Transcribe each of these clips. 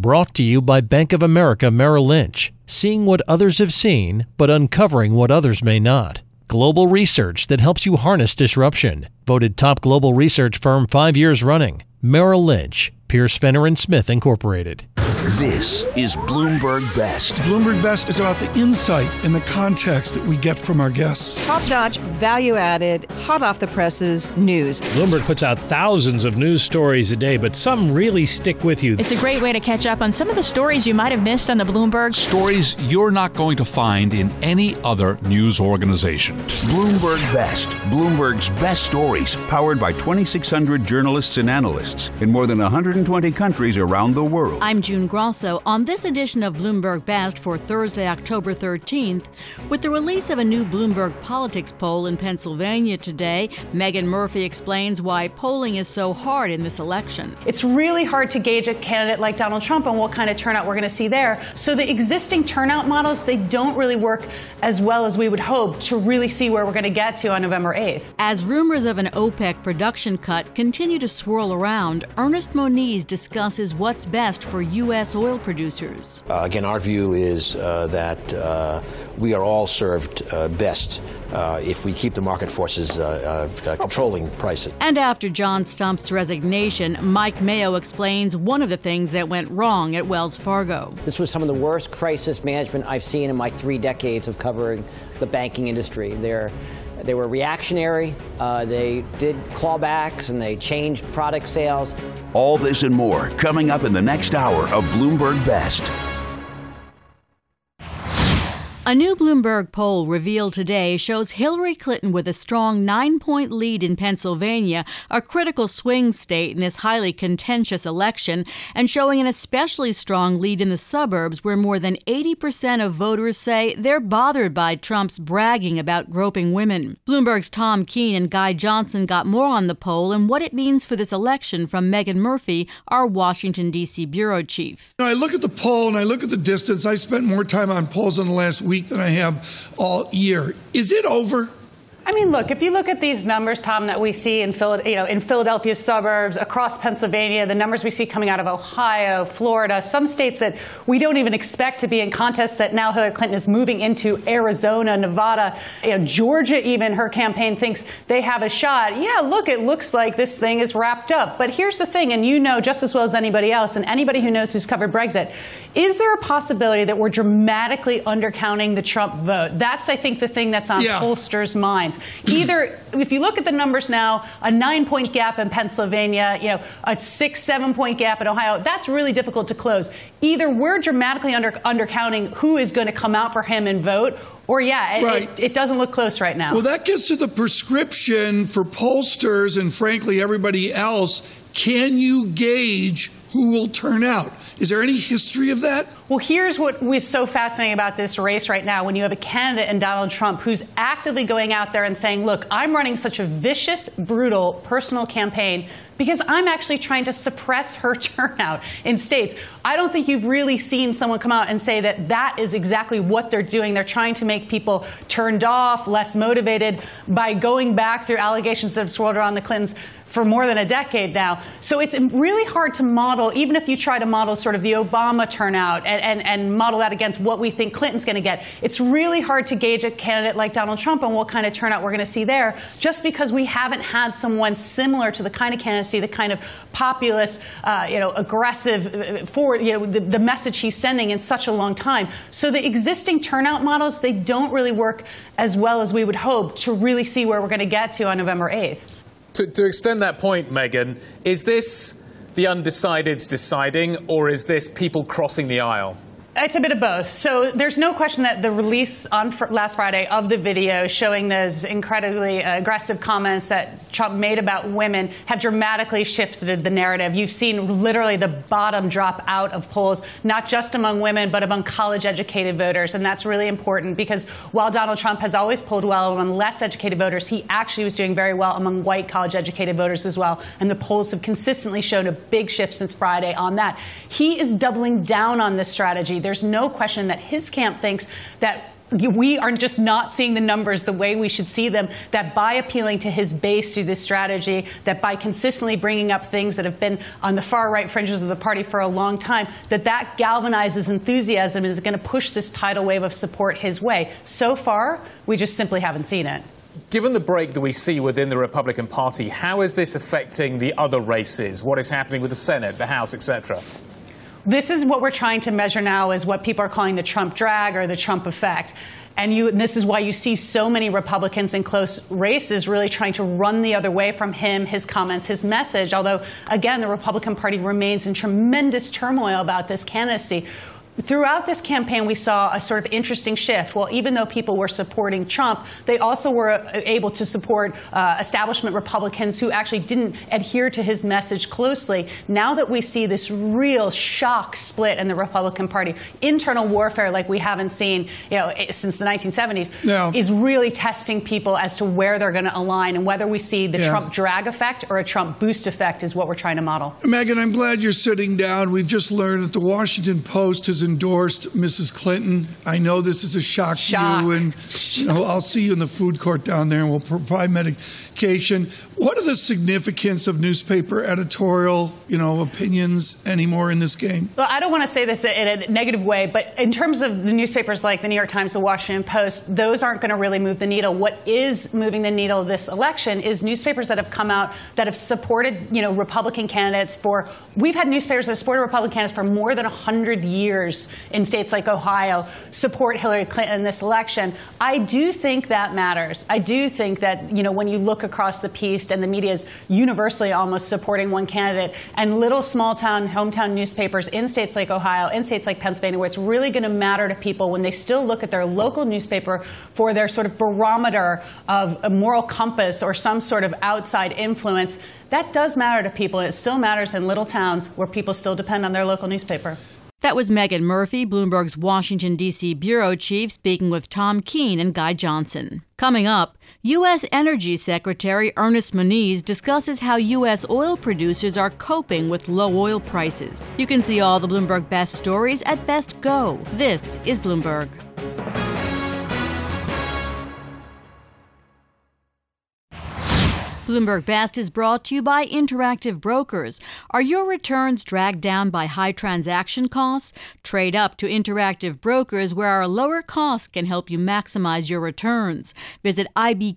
Brought to you by Bank of America Merrill Lynch. Seeing what others have seen, but uncovering what others may not. Global research that helps you harness disruption. Voted top global research firm 5 years running. Merrill Lynch, Pierce, Fenner & Smith, Incorporated. This is Bloomberg Best. Bloomberg Best is about the insight and the context that we get from our guests. Top-notch, value-added, hot-off-the-presses news. Bloomberg puts out thousands of news stories a day, but some really stick with you. It's a great way to catch up on some of the stories you might have missed on the Bloomberg. Stories you're not going to find in any other news organization. Bloomberg Best. Bloomberg's best stories, powered by 2,600 journalists and analysts in more than 120 countries around the world. I'm June Grosso on this edition of Bloomberg Best for Thursday, October 13th. With the release of a new Bloomberg Politics poll in Pennsylvania today, Megan Murphy explains why polling is so hard in this election. It's really hard to gauge a candidate like Donald Trump and what kind of turnout we're going to see there. So the existing turnout models, they don't really work as well as we would hope to really see where we're going to get to on November 8th. As rumors of an OPEC production cut continue to swirl around, Ernest Moniz discusses what's best for U.S. oil producers. Again, our view is that we are all served best if we keep the market forces controlling prices. And after John Stumpf's resignation, Mike Mayo explains one of the things that went wrong at Wells Fargo. This was some of the worst crisis management I've seen in my 3 decades of covering the banking industry. They were reactionary, they did clawbacks, and they changed product sales. All this and more coming up in the next hour of Bloomberg Best. A new Bloomberg poll revealed today shows Hillary Clinton with a strong 9-point lead in Pennsylvania, a critical swing state in this highly contentious election, and showing an especially strong lead in the suburbs where more than 80% of voters say they're bothered by Trump's bragging about groping women. Bloomberg's Tom Keene and Guy Johnson got more on the poll and what it means for this election from Megan Murphy, our Washington, D.C. bureau chief. I look at the poll and I look at the distance. I've spent more time on polls in the last week than I have all year. Is it over? I mean, look, if you look at these numbers, Tom, that we see in Philadelphia's suburbs, across Pennsylvania, the numbers we see coming out of Ohio, Florida, some states that we don't even expect to be in contests that now Hillary Clinton is moving into, Arizona, Nevada, Georgia even, her campaign thinks they have a shot. Yeah, look, it looks like this thing is wrapped up. But here's the thing, and you know just as well as anybody else, and anybody who knows who's covered Brexit, is there a possibility that we're dramatically undercounting the Trump vote? That's, I think, the thing that's on pollsters' minds. Either, if you look at the numbers now, a 9-point gap in Pennsylvania, a 6-7-point gap in Ohio, that's really difficult to close. Either we're dramatically undercounting who is going to come out for him and vote, or it doesn't look close right now. Well, that gets to the prescription for pollsters and, frankly, everybody else. Can you gauge who will turn out? Is there any history of that? Well, here's what was so fascinating about this race right now. When you have a candidate in Donald Trump who's actively going out there and saying, look, I'm running such a vicious, brutal, personal campaign because I'm actually trying to suppress her turnout in states. I don't think you've really seen someone come out and say that that is exactly what they're doing. They're trying to make people turned off, less motivated by going back through allegations that have swirled around the Clintons for more than a decade now. So it's really hard to model, even if you try to model sort of the Obama turnout and model that against what we think Clinton's going to get. It's really hard to gauge a candidate like Donald Trump and what kind of turnout we're going to see there, just because we haven't had someone similar to the kind of candidacy, the kind of populist, aggressive, forward, the message he's sending in such a long time. So the existing turnout models, they don't really work as well as we would hope to really see where we're going to get to on November 8th. To extend that point, Megan, is this the undecideds deciding, or is this people crossing the aisle? It's a bit of both. So there's no question that the release on last Friday of the video showing those incredibly aggressive comments that Trump made about women have dramatically shifted the narrative. You've seen literally the bottom drop out of polls, not just among women, but among college-educated voters. And that's really important because while Donald Trump has always polled well among less educated voters, he actually was doing very well among white college-educated voters as well. And the polls have consistently shown a big shift since Friday on that. He is doubling down on this strategy. There's no question that his camp thinks that we are just not seeing the numbers the way we should see them, that by appealing to his base through this strategy, that by consistently bringing up things that have been on the far right fringes of the party for a long time, that galvanizes enthusiasm and is going to push this tidal wave of support his way. So far, we just simply haven't seen it. Given the break that we see within the Republican Party, how is this affecting the other races? What is happening with the Senate, the House, etc.? This is what we're trying to measure now, is what people are calling the Trump drag or the Trump effect. And this is why you see so many Republicans in close races really trying to run the other way from him, his comments, his message. Although, again, the Republican Party remains in tremendous turmoil about this candidacy. Throughout this campaign, we saw a sort of interesting shift. Well, even though people were supporting Trump, they also were able to support establishment Republicans who actually didn't adhere to his message closely. Now that we see this real shock split in the Republican Party, internal warfare like we haven't seen, since the 1970s, is really testing people as to where they're going to align, and whether we see the Trump drag effect or a Trump boost effect is what we're trying to model. Megyn, I'm glad you're sitting down. We've just learned that the Washington Post has endorsed Mrs. Clinton. I know this is a shock to you, and I'll see you in the food court down there, and we'll provide medication. What are the significance of newspaper editorial, opinions anymore in this game? Well, I don't want to say this in a negative way, but in terms of the newspapers like the New York Times, the Washington Post, those aren't going to really move the needle. What is moving the needle this election is newspapers that have come out that have supported, Republican candidates we've had newspapers that have supported Republican candidates for more than 100 years in states like Ohio, support Hillary Clinton in this election. I do think that matters. I do think that, when you look across the piece and the media is universally almost supporting one candidate, and little small town, hometown newspapers in states like Ohio, in states like Pennsylvania, where it's really going to matter to people when they still look at their local newspaper for their sort of barometer of a moral compass or some sort of outside influence, that does matter to people, and it still matters in little towns where people still depend on their local newspaper. That was Megyn Murphy, Bloomberg's Washington, D.C. bureau chief, speaking with Tom Keene and Guy Johnson. Coming up, U.S. Energy Secretary Ernest Moniz discusses how U.S. oil producers are coping with low oil prices. You can see all the Bloomberg Best stories at Best Go. This is Bloomberg. Bloomberg Best is brought to you by Interactive Brokers. Are your returns dragged down by high transaction costs? Trade up to Interactive Brokers, where our lower costs can help you maximize your returns. Visit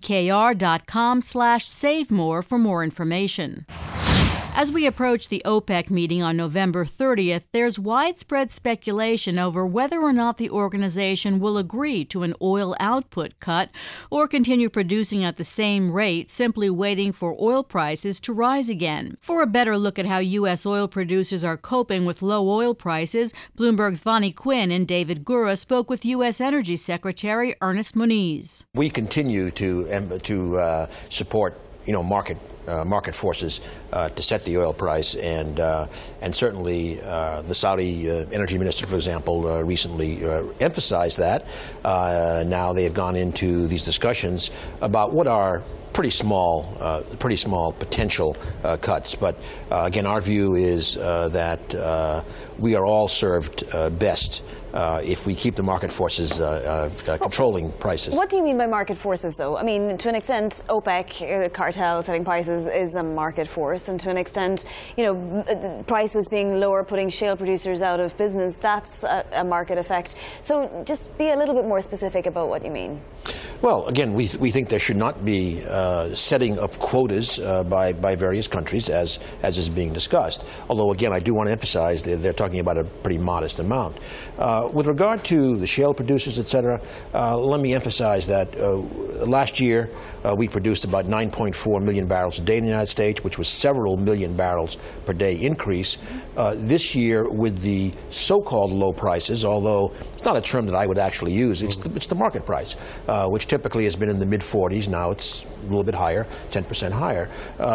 ibkr.com/savemore for more information. As we approach the OPEC meeting on November 30th, there's widespread speculation over whether or not the organization will agree to an oil output cut or continue producing at the same rate, simply waiting for oil prices to rise again. For a better look at how U.S. oil producers are coping with low oil prices, Bloomberg's Vonnie Quinn and David Gura spoke with U.S. Energy Secretary Ernest Moniz. We continue to support market forces to set the oil price, and certainly the Saudi energy minister, for example, recently emphasized that. Now they have gone into these discussions about what are pretty small potential cuts. But again, our view is that we are all served best if we keep the market forces controlling prices. What do you mean by market forces, though? I mean, to an extent, OPEC, the cartel setting prices, is a market force, and to an extent, prices being lower, putting shale producers out of business, that's a market effect. So just be a little bit more specific about what you mean. Well, again, we think there should not be setting of quotas by various countries, as is being discussed. Although, again, I do want to emphasize that they're talking about a pretty modest amount. With regard to the shale producers, et cetera, let me emphasize that last year we produced about 9.4 million barrels a day in the United States, which was several million barrels per day increase. This year, with the so-called low prices, although it's not a term that I would actually use, it's the market price, which typically has been in the mid-40s. Now it's a little bit higher, 10% higher,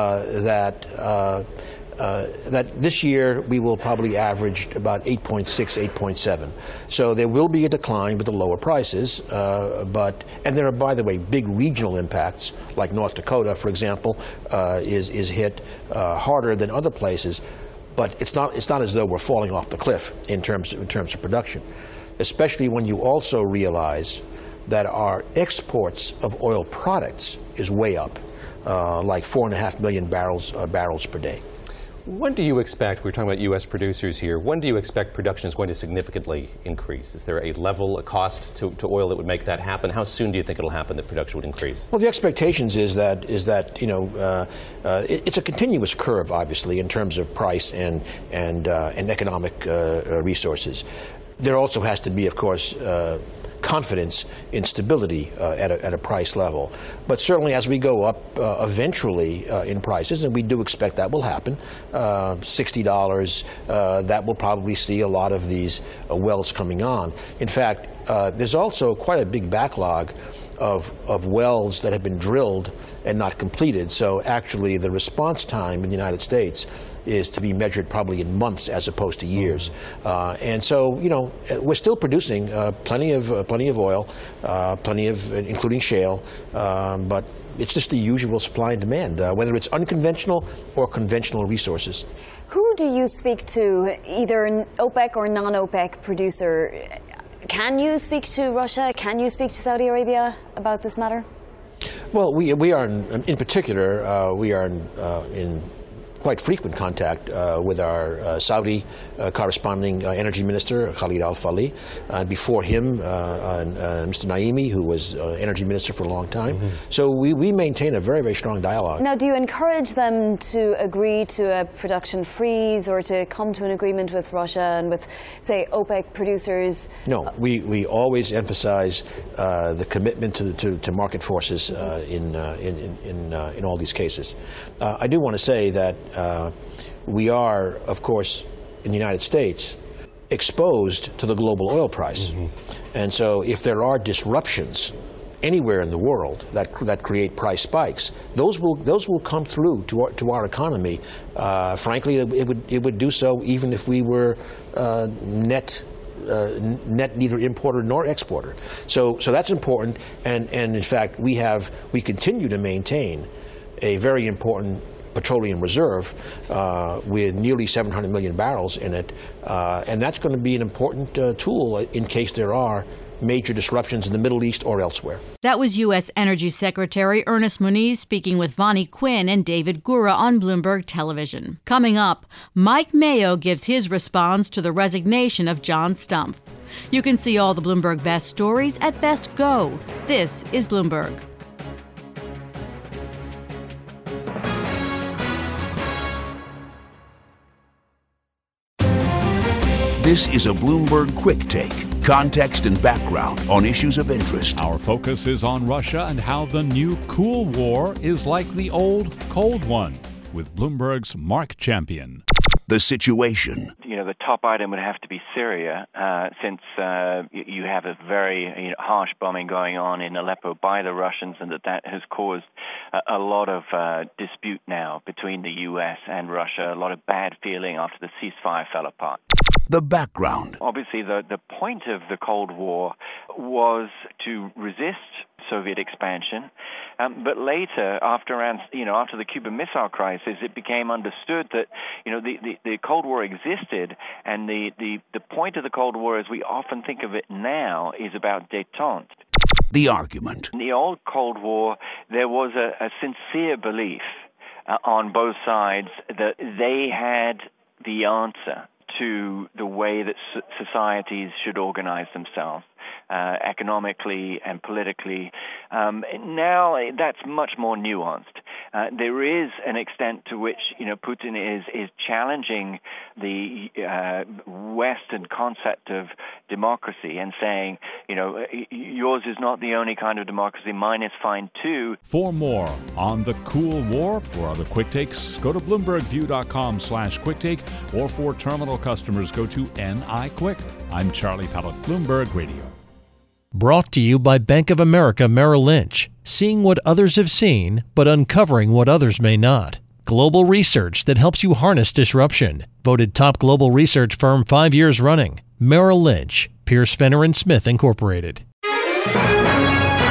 that this year we will probably average about 8.6, 8.7. So there will be a decline with the lower prices, and there are, by the way, big regional impacts, like North Dakota, for example, is hit harder than other places. But it's not as though we're falling off the cliff in terms of production, especially when you also realize that our exports of oil products is way up, like 4.5 million barrels per day. When do you expect, we're talking about U.S. producers here, when do you expect production is going to significantly increase? Is there a level, a cost to oil that would make that happen? How soon do you think it'll happen that production would increase? Well, the expectations is that it's a continuous curve, obviously, in terms of price and economic resources. There also has to be, of course, confidence in stability at a price level. But certainly as we go up eventually in prices, and we do expect that will happen, $60, that will probably see a lot of these wells coming on. In fact, there's also quite a big backlog of wells that have been drilled and not completed. So actually the response time in the United States is to be measured probably in months as opposed to years. And so, we're still producing plenty of oil, including shale, but it's just the usual supply and demand, whether it's unconventional or conventional resources. Who do you speak to, either an OPEC or non-OPEC producer? Can you speak to Russia? Can you speak to Saudi Arabia about this matter? Well, we are, in particular, we are in quite frequent contact with our Saudi corresponding energy minister, Khalid Al-Falih. Before him, Mr. Naimi, who was energy minister for a long time. So we maintain a very, very strong dialogue. Now, do you encourage them to agree to a production freeze or to come to an agreement with Russia and with, say, OPEC producers? No, we always emphasize the commitment to market forces in all these cases. I do want to say that we are, of course, in the United States, exposed to the global oil price. And so if there are disruptions anywhere in the world that create price spikes, those will come through to our economy. Frankly, it would do so even if we were net neither importer nor exporter. So that's important, and in fact we continue to maintain a very important petroleum reserve with nearly 700 million barrels in it, and that's going to be an important tool in case there are major disruptions in the Middle East or elsewhere. That was U.S. Energy Secretary Ernest Moniz speaking with Vonnie Quinn and David Gura on Bloomberg Television. Coming up, Mike Mayo gives his response to the resignation of John Stumpf. You can see all the Bloomberg Best stories at Best Go. This is Bloomberg. This is a Bloomberg Quick Take. Context and background on issues of interest. Our focus is on Russia and how the new Cool War is like the old Cold One, with Bloomberg's Mark Champion. The situation. The top item would have to be Syria, since you have a very harsh bombing going on in Aleppo by the Russians, and that has caused a lot of dispute now between the U.S. and Russia, a lot of bad feeling after the ceasefire fell apart. The background. Obviously, the point of the Cold War was to resist Soviet expansion, but later, after the Cuban Missile Crisis, it became understood that the Cold War existed, and the point of the Cold War, as we often think of it now, is about détente. The argument. In the old Cold War, there was a sincere belief on both sides that they had the answer to the way that societies should organize themselves, economically and politically. Now that's much more nuanced. There is an extent to which Putin is challenging the Western concept of democracy and saying, yours is not the only kind of democracy, mine is fine too. For more on the Cool War or other quick takes, go to BloombergView.com/quicktake, or for terminal customers, go to NI Quick. I'm Charlie Pellett, Bloomberg Radio. Brought to you by Bank of America Merrill Lynch. Seeing what others have seen, but uncovering what others may not. Global research that helps you harness disruption. Voted top global research firm 5 years running. Merrill Lynch, Pierce, Fenner & Smith, Incorporated.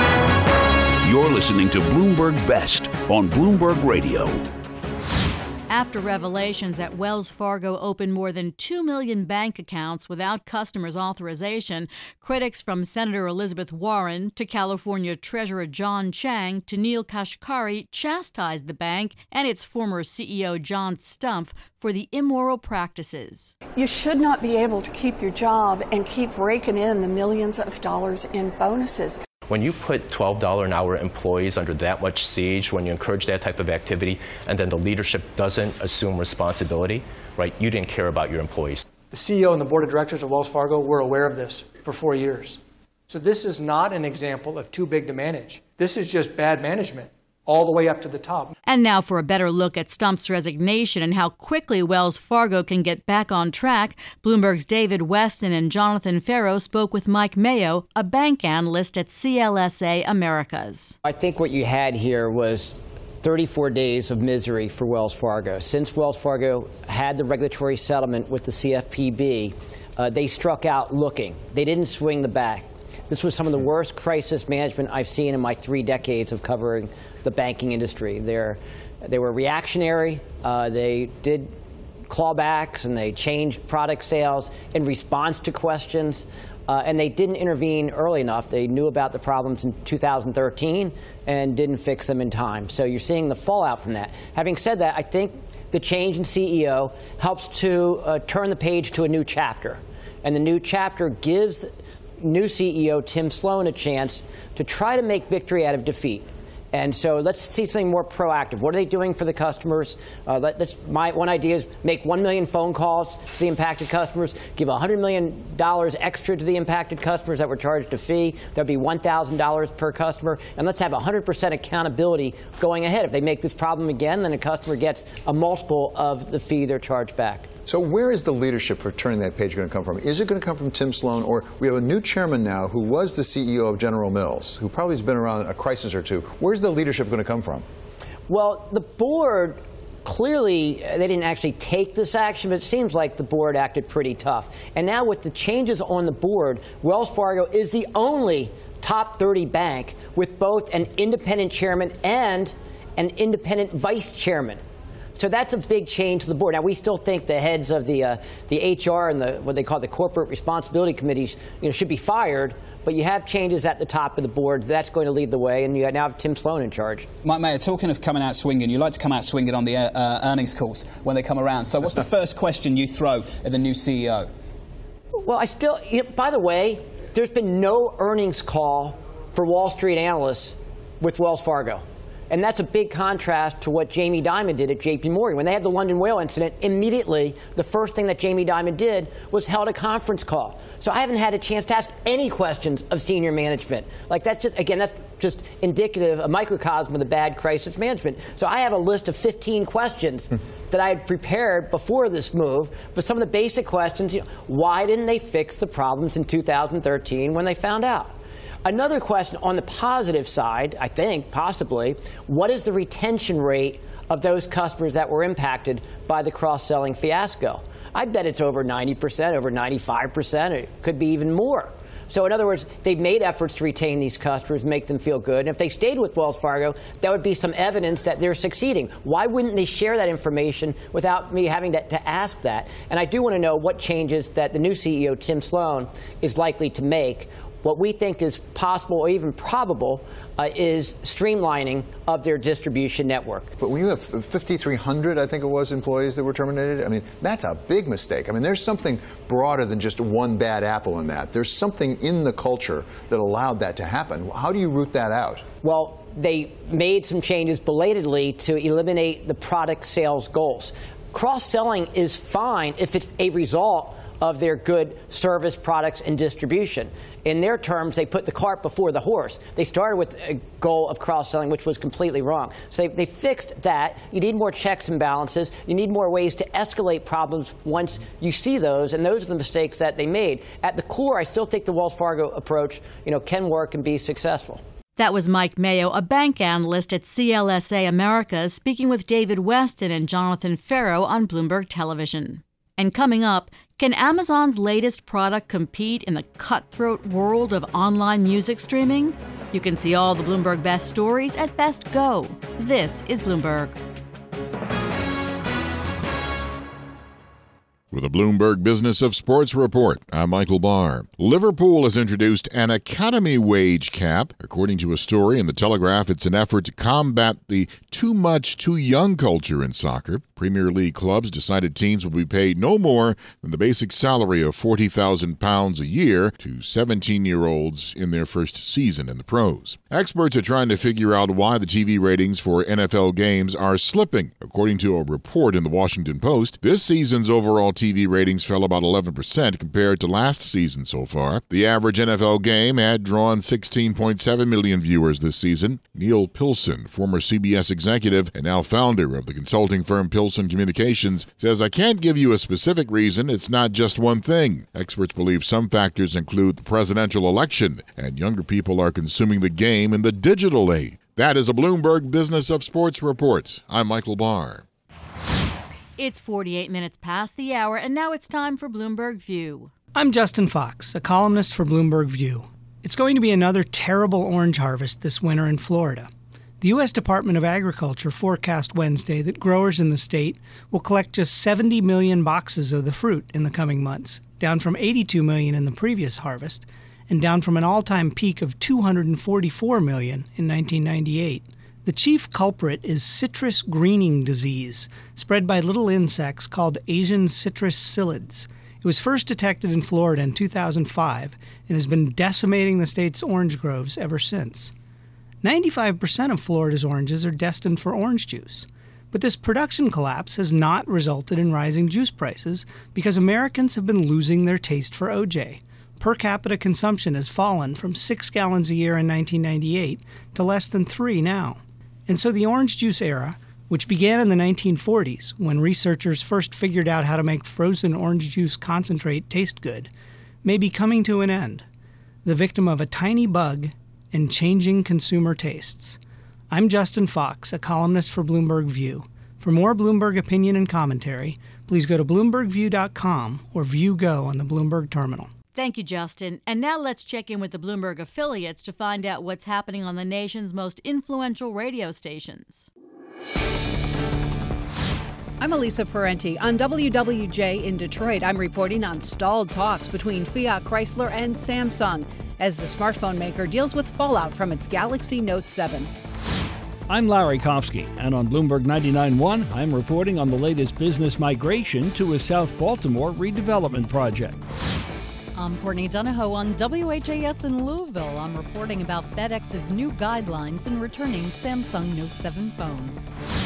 You're listening to Bloomberg Best on Bloomberg Radio. After revelations that Wells Fargo opened more than 2 million bank accounts without customers' authorization, critics from Senator Elizabeth Warren to California Treasurer John Chang to Neil Kashkari chastised the bank and its former CEO John Stumpf for the immoral practices. You should not be able to keep your job and keep raking in the millions of dollars in bonuses. When you put $12 an hour employees under that much siege, when you encourage that type of activity, and then the leadership doesn't assume responsibility, right, you didn't care about your employees. The CEO and the board of directors of Wells Fargo were aware of this for 4 years. So this is not an example of too big to manage. This is just bad management, all the way up to the top. And now for a better look at Stumpf's resignation and how quickly Wells Fargo can get back on track, Bloomberg's David Weston and Jonathan Ferro spoke with Mike Mayo, a bank analyst at CLSA Americas. I think what you had here was 34 days of misery for Wells Fargo. Since Wells Fargo had the regulatory settlement with the CFPB, they struck out looking. They didn't swing the bat. This was some of the worst crisis management I've seen in my 3 decades of covering the banking industry. They were reactionary. They did clawbacks and they changed product sales in response to questions. And they didn't intervene early enough. They knew about the problems in 2013 and didn't fix them in time. So you're seeing the fallout from that. Having said that, I think the change in CEO helps to turn the page to a new chapter. And the new chapter gives new CEO Tim Sloan a chance to try to make victory out of defeat. And so let's see something more proactive. What are they doing for the customers? My one idea is make 1 million phone calls to the impacted customers, give $100 million extra to the impacted customers that were charged a fee. That would be $1,000 per customer. And let's have 100% accountability going ahead. If they make this problem again, then a customer gets a multiple of the fee they're charged back. So where is the leadership for turning that page going to come from? Is it going to come from Tim Sloan, or we have a new chairman now who was the CEO of General Mills, who probably has been around a crisis or two? Where's the leadership going to come from? Well, the board, clearly, they didn't actually take this action, but it seems like the board acted pretty tough. And now with the changes on the board, Wells Fargo is the only top 30 bank with both an independent chairman and an independent vice chairman. So that's a big change to the board. Now, we still think the heads of the HR and what they call the corporate responsibility committees, should be fired. But you have changes at the top of the board. That's going to lead the way, and you now have Tim Sloan in charge. Mike Mayo, talking of coming out swinging, you like to come out swinging on the earnings calls when they come around. So what's the first question you throw at the new CEO? Well, by the way, there's been no earnings call for Wall Street analysts with Wells Fargo. And that's a big contrast to what Jamie Dimon did at J.P. Morgan. When they had the London Whale incident, immediately the first thing that Jamie Dimon did was held a conference call. So I haven't had a chance to ask any questions of senior management. That's just indicative, a microcosm of the bad crisis management. So I have a list of 15 questions that I had prepared before this move. But some of the basic questions, why didn't they fix the problems in 2013 when they found out? Another question on the positive side, I think, possibly, what is the retention rate of those customers that were impacted by the cross-selling fiasco? I bet it's over 90%, over 95%. It could be even more. So in other words, they've made efforts to retain these customers, make them feel good. And if they stayed with Wells Fargo, that would be some evidence that they're succeeding. Why wouldn't they share that information without me having to ask that? And I do want to know what changes that the new CEO, Tim Sloan, is likely to make. What we think is possible or even probable is streamlining of their distribution network. But when you have 5,300, I think it was, employees that were terminated, that's a big mistake. There's something broader than just one bad apple in that. There's something in the culture that allowed that to happen. How do you root that out? Well, they made some changes belatedly to eliminate the product sales goals. Cross-selling is fine if it's a result of their good service, products, and distribution. In their terms, they put the cart before the horse. They started with a goal of cross-selling, which was completely wrong. So they fixed that. You need more checks and balances. You need more ways to escalate problems once you see those, and those are the mistakes that they made. At the core, I still think the Wells Fargo approach, can work and be successful. That was Mike Mayo, a bank analyst at CLSA Americas, speaking with David Weston and Jonathan Ferro on Bloomberg Television. And coming up, can Amazon's latest product compete in the cutthroat world of online music streaming? You can see all the Bloomberg Best stories at Best Go. This is Bloomberg. With a Bloomberg Business of Sports report, I'm Michael Barr. Liverpool has introduced an academy wage cap. According to a story in The Telegraph, it's an effort to combat the too much, too young culture in soccer. Premier League clubs decided teams will be paid no more than the basic salary of £40,000 a year to 17-year-olds in their first season in the pros. Experts are trying to figure out why the TV ratings for NFL games are slipping. According to a report in the Washington Post, this season's overall TV ratings fell about 11% compared to last season so far. The average NFL game had drawn 16.7 million viewers this season. Neil Pilson, former CBS executive and now founder of the consulting firm Pilson Communications, says, "I can't give you a specific reason. It's not just one thing." Experts believe some factors include the presidential election, and younger people are consuming the game in the digital age. That is a Bloomberg Business of Sports report. I'm Michael Barr. It's 48 minutes past the hour, and now it's time for Bloomberg View. I'm Justin Fox, a columnist for Bloomberg View. It's going to be another terrible orange harvest this winter in Florida. The U.S. Department of Agriculture forecast Wednesday that growers in the state will collect just 70 million boxes of the fruit in the coming months, down from 82 million in the previous harvest, and down from an all-time peak of 244 million in 1998. The chief culprit is citrus greening disease, spread by little insects called Asian citrus psyllids. It was first detected in Florida in 2005 and has been decimating the state's orange groves ever since. 95% of Florida's oranges are destined for orange juice. But this production collapse has not resulted in rising juice prices because Americans have been losing their taste for OJ. Per capita consumption has fallen from 6 gallons a year in 1998 to less than 3 now. And so the orange juice era, which began in the 1940s when researchers first figured out how to make frozen orange juice concentrate taste good, may be coming to an end, the victim of a tiny bug and changing consumer tastes. I'm Justin Fox, a columnist for Bloomberg View. For more Bloomberg opinion and commentary, please go to BloombergView.com or ViewGo on the Bloomberg terminal. Thank you, Justin. And now let's check in with the Bloomberg affiliates to find out what's happening on the nation's most influential radio stations. I'm Elisa Parenti. On WWJ in Detroit, I'm reporting on stalled talks between Fiat Chrysler and Samsung as the smartphone maker deals with fallout from its Galaxy Note 7. I'm Larry Kofsky, and on Bloomberg 99.1, I'm reporting on the latest business migration to a South Baltimore redevelopment project. I'm Courtney Donahoe on WHAS in Louisville. I'm reporting about FedEx's new guidelines in returning Samsung Note 7 phones.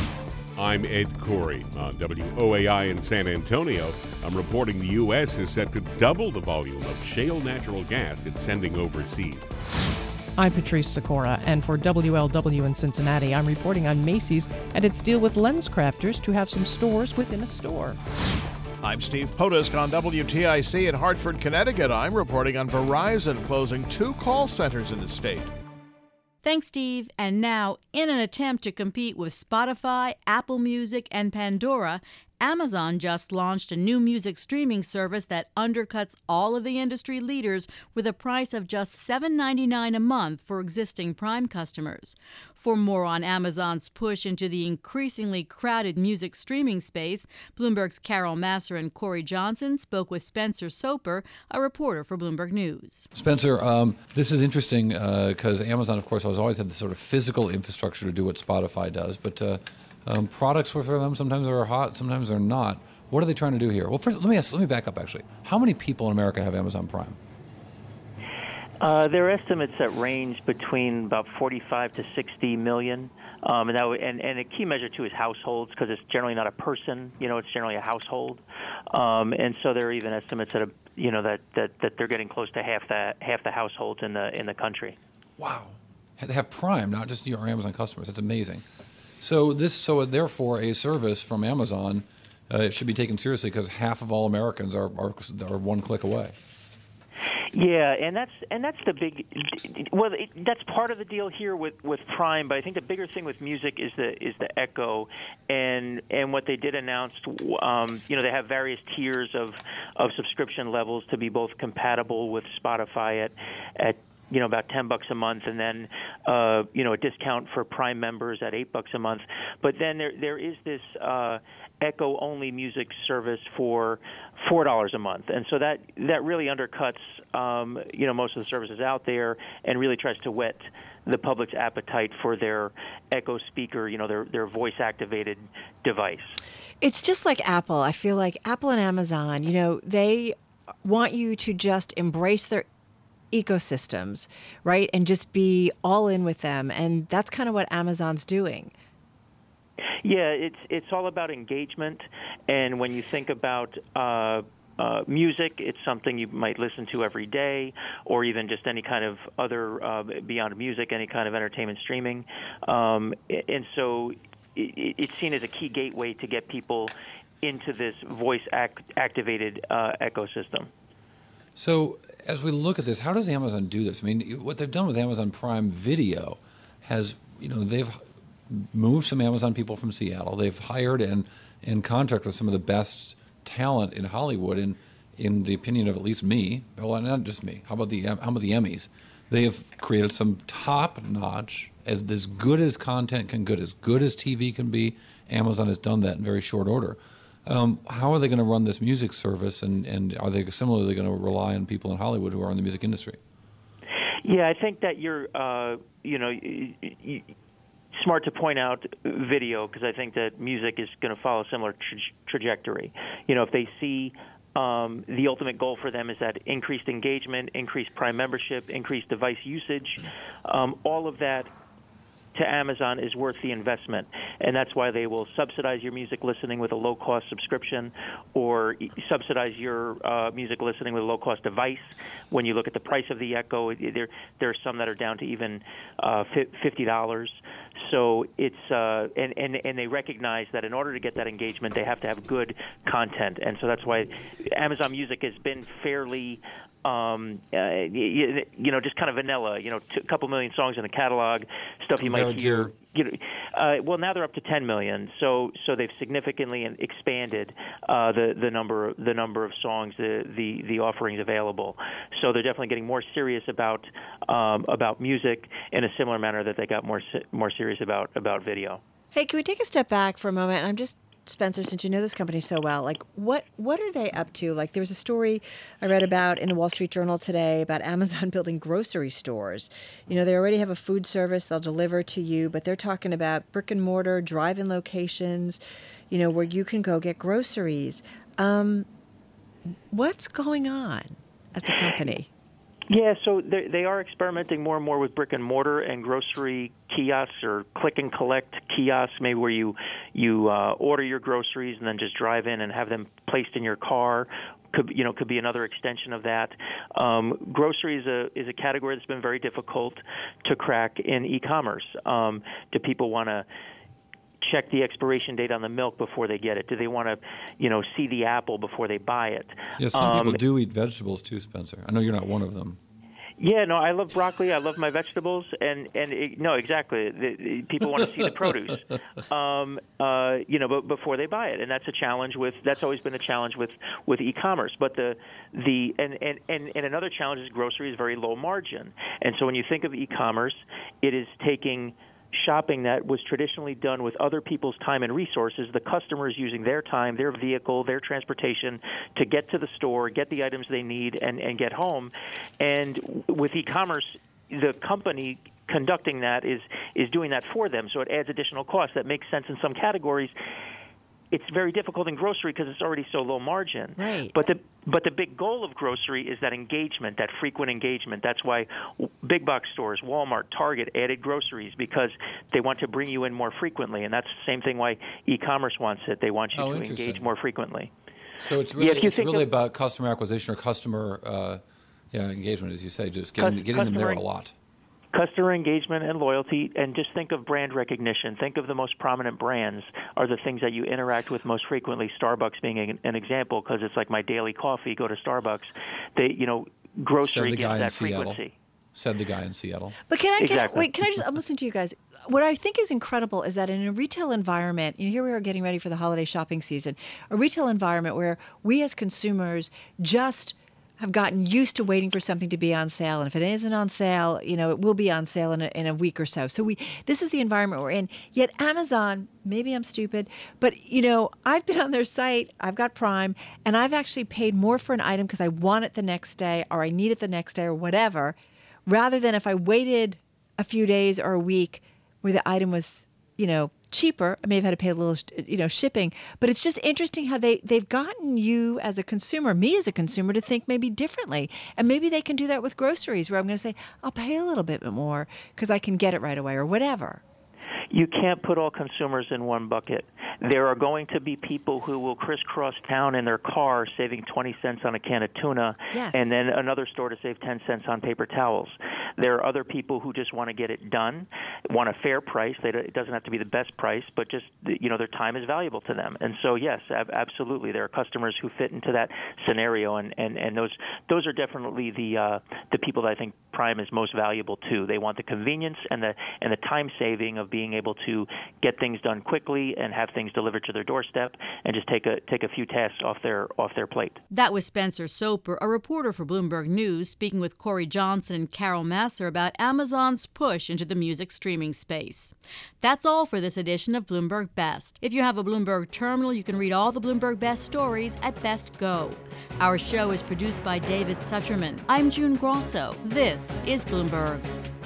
I'm Ed Corey on WOAI in San Antonio. I'm reporting the U.S. is set to double the volume of shale natural gas it's sending overseas. I'm Patrice Sikora, and for WLW in Cincinnati, I'm reporting on Macy's and its deal with LensCrafters to have some stores within a store. I'm Steve Potisk on WTIC in Hartford, Connecticut. I'm reporting on Verizon closing 2 call centers in the state. Thanks, Steve. And now, in an attempt to compete with Spotify, Apple Music, and Pandora, Amazon just launched a new music streaming service that undercuts all of the industry leaders with a price of just $7.99 a month for existing Prime customers. For more on Amazon's push into the increasingly crowded music streaming space, Bloomberg's Carol Massar and Corey Johnson spoke with Spencer Soper, a reporter for Bloomberg News. Spencer, this is interesting because Amazon, of course, has always had the sort of physical infrastructure to do what Spotify does, but products for them sometimes are hot, sometimes they're not. What are they trying to do here? Well, first, let me back up, actually. How many people in America have Amazon Prime? There are estimates that range between about 45 to 60 million. And a key measure, too, is households, because it's generally not a person. It's generally a household. And so there are even estimates that, that they're getting close to half the households in the country. Wow. They have Prime, not just your Amazon customers. That's amazing. So therefore, a service from Amazon should be taken seriously because half of all Americans are one click away. Yeah, and that's the big. Well, that's part of the deal here with Prime. But I think the bigger thing with music is the Echo, and what they did announce. They have various tiers of subscription levels to be both compatible with Spotify at about $10 a month, and then a discount for Prime members at $8 a month. But then there is this Echo only music service for $4 a month, and so that really undercuts most of the services out there, and really tries to whet the public's appetite for their Echo speaker, their voice activated device. It's just like Apple. I feel like Apple and Amazon, they want you to just embrace their ecosystems, right? And just be all in with them. And that's kind of what Amazon's doing. Yeah, it's all about engagement. And when you think about music, it's something you might listen to every day, or even just any kind of other, beyond music, any kind of entertainment streaming. And so it's seen as a key gateway to get people into this voice-activated ecosystem. So as we look at this, how does Amazon do this? I mean, what they've done with Amazon Prime Video has, they've moved some Amazon people from Seattle. They've hired and contracted with some of the best talent in Hollywood, in the opinion of at least me. Well, not just me. How about the Emmys? They have created some top-notch, as good as content can good, as good as TV can be. Amazon has done that in very short order. How are they going to run this music service, and are they similarly going to rely on people in Hollywood who are in the music industry? Yeah, I think that you're, smart to point out video, because I think that music is going to follow a similar trajectory. If they see the ultimate goal for them is that increased engagement, increased Prime membership, increased device usage, all of that to Amazon is worth the investment, and that's why they will subsidize your music listening with a low-cost subscription, or subsidize your music listening with a low-cost device. When you look at the price of the Echo, there are some that are down to even $50. So it's and they recognize that in order to get that engagement, they have to have good content, and so that's why Amazon Music has been fairly just kind of vanilla, a couple million songs in the catalog, stuff you might hear. Well, now they're up to 10 million, so they've significantly expanded the number of songs, the offerings available. So they're definitely getting more serious about music in a similar manner that they got more serious about video. Hey, can we take a step back for a moment? I'm just, Spencer, since you know this company so well, like what are they up to? Like there was a story I read about in the Wall Street Journal today about Amazon building grocery stores. They already have a food service, they'll deliver to you, but they're talking about brick and mortar, drive-in locations, where you can go get groceries. What's going on at the company? Yeah, so they are experimenting more and more with brick and mortar and grocery kiosks, or click and collect kiosks, maybe where you order your groceries and then just drive in and have them placed in your car. Could be another extension of that. Grocery is a category that's been very difficult to crack in e-commerce. Do people want to check the expiration date on the milk before they get it? Do they want to, see the apple before they buy it? Yeah, some people do eat vegetables too, Spencer. I know you're not one of them. Yeah, no, I love broccoli. I love my vegetables, no, exactly. People want to see the produce, but before they buy it, and that's a challenge that's always been a challenge with e-commerce. But and another challenge is grocery is very low margin, and so when you think of e-commerce, it is taking shopping that was traditionally done with other people's time and resources, the customers using their time, their vehicle, their transportation to get to the store, get the items they need, and get home. And with e-commerce, the company conducting that is doing that for them, so it adds additional costs. That makes sense in some categories. It's very difficult in grocery because it's already so low margin. Right. But the big goal of grocery is that engagement, that frequent engagement. That's why big box stores, Walmart, Target added groceries, because they want to bring you in more frequently. And that's the same thing why e-commerce wants it. They want you to engage more frequently. So it's really about customer acquisition or customer engagement, as you say, just getting them there a lot. Customer engagement and loyalty, and just think of brand recognition. Think of the most prominent brands are the things that you interact with most frequently. Starbucks being an example, because it's like my daily coffee. Go to Starbucks. Grocery gives that frequency. Said the guy in Seattle. But can I just listen to you guys? What I think is incredible is that in a retail environment, here we are getting ready for the holiday shopping season, a retail environment where we as consumers just have gotten used to waiting for something to be on sale. And if it isn't on sale, it will be on sale in a week or so. So this is the environment we're in. Yet Amazon, maybe I'm stupid, but, I've been on their site, I've got Prime, and I've actually paid more for an item because I want it the next day or I need it the next day or whatever, rather than if I waited a few days or a week where the item was, cheaper. I may have had to pay a little, shipping, but it's just interesting how they've gotten you as a consumer, me as a consumer, to think maybe differently. And maybe they can do that with groceries where I'm going to say, I'll pay a little bit more because I can get it right away or whatever. You can't put all consumers in one bucket. There are going to be people who will crisscross town in their car saving 20 cents on a can of tuna, and then another store to save 10 cents on paper towels. There are other people who just want to get it done, want a fair price. It doesn't have to be the best price, but just, their time is valuable to them. And so, yes, absolutely, there are customers who fit into that scenario, and those are definitely the people that I think Prime is most valuable to. They want the convenience and the time saving of being able to get things done quickly and have things delivered to their doorstep and just take a few tasks off their plate. That was Spencer Soper, a reporter for Bloomberg News, speaking with Corey Johnson and Carol Masser about Amazon's push into the music streaming space. That's all for this edition of Bloomberg Best. If you have a Bloomberg terminal, you can read all the Bloomberg Best stories at Best Go. Our show is produced by David Sucherman. I'm June Grosso. This is Bloomberg.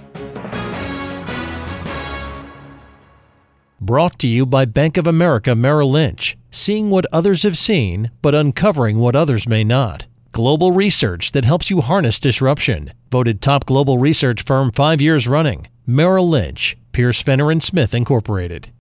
Brought to you by Bank of America Merrill Lynch. Seeing what others have seen, but uncovering what others may not. Global research that helps you harness disruption. Voted top global research firm 5 years running. Merrill Lynch, Pierce, Fenner & Smith, Incorporated.